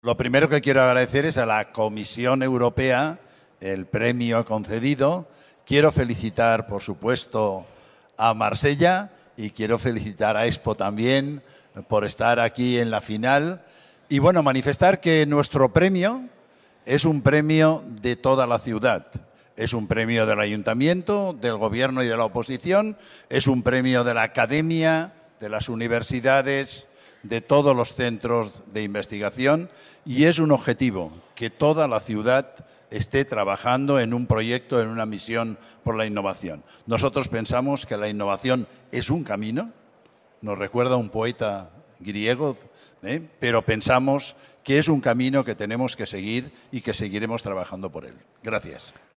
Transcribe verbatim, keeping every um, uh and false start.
Lo primero que quiero agradecer es a la Comisión Europea el premio concedido. Quiero felicitar, por supuesto, a Marsella y quiero felicitar a Expo también por estar aquí en la final. Y bueno, manifestar que nuestro premio es un premio de toda la ciudad. Es un premio del Ayuntamiento, del Gobierno y de la oposición. Es un premio de la academia, de las universidades, de todos los centros de investigación, y es un objetivo que toda la ciudad esté trabajando en un proyecto, en una misión por la innovación. Nosotros pensamos que la innovación es un camino, nos recuerda un poeta griego, ¿eh? pero pensamos que es un camino que tenemos que seguir y que seguiremos trabajando por él. Gracias.